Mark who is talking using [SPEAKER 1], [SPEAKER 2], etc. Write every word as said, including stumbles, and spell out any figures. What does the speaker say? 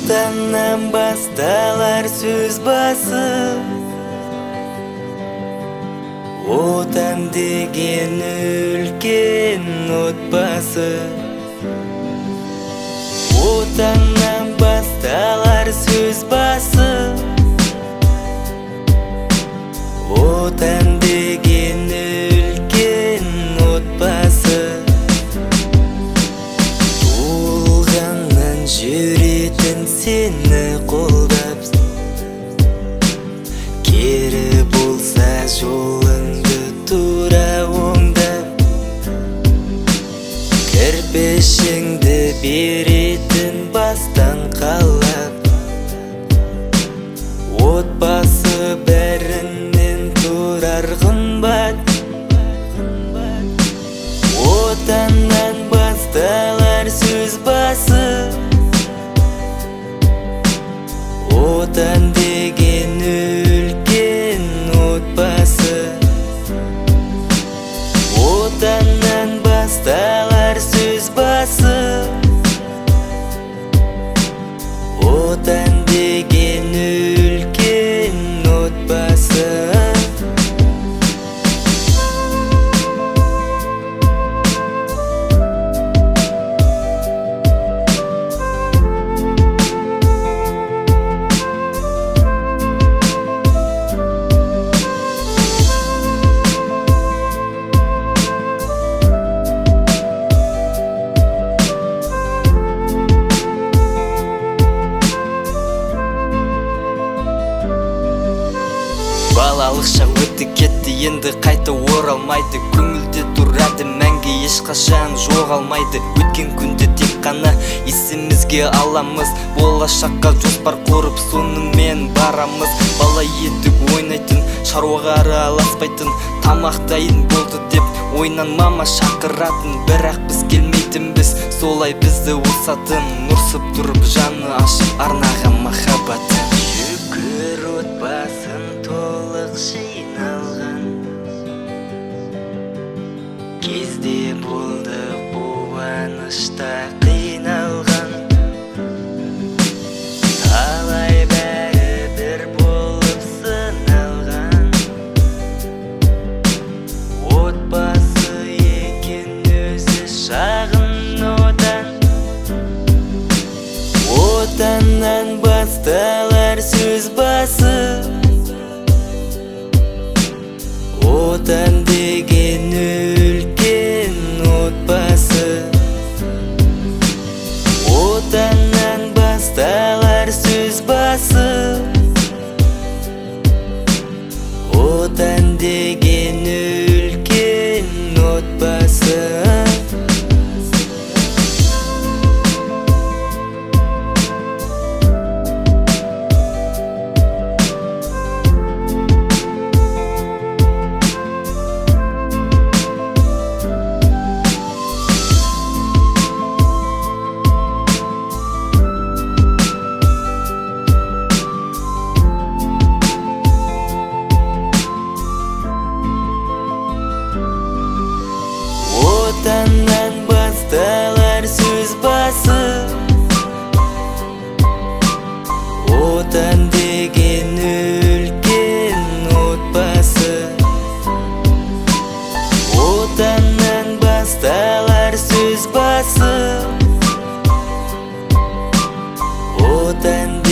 [SPEAKER 1] Отаннан басталар сөз басы, отан деген үлкен отбасы. Отаннан басталар сөз басы, отан деген үлкен отбасы. Туылғаннан жүретін сені қолдап, кері болса жолыңды тура оңдап, кірпішіңді беретін бастан қалап, отбасы бәрінен тұрар қымбат. Отаннан басталар сөз басы, отан деген үлкен отбасы. Отаннан басталар сөз басы, отан деген үлкен отбасы. Балалық шақ өтті кетті, енді қайта оралмайды. Көңілде тұрады мәңгі, ешқашан жоғалмайды. Өткен күнді тек қана есімізге аламыз, болашаққа жоспар құрып сонымен барамыз. Бала едік ойнайтын, шаруаға араласпайтын, тамақ дайын болды деп ойнан мама шақыратын. Бірақ біз келмейтінбіз, солай бізді осатын, ұрсып тұрып жаны ашып арнаға махаббатын. Шүкір отбасын толық жиналған кезде болды қуанышта қиналған. Талай бәрі бір болып сыналған, отбасы екен өзі шағын отан. Отаннан басталар сөз басы, отан деген үлкен отбасы. Отаннан басталар сөз басы, отан деген үлкен отбасы. Отаннан басталар сөз басы, отан деген үлкен отбасы. Отаннан басталар сөз басы, отан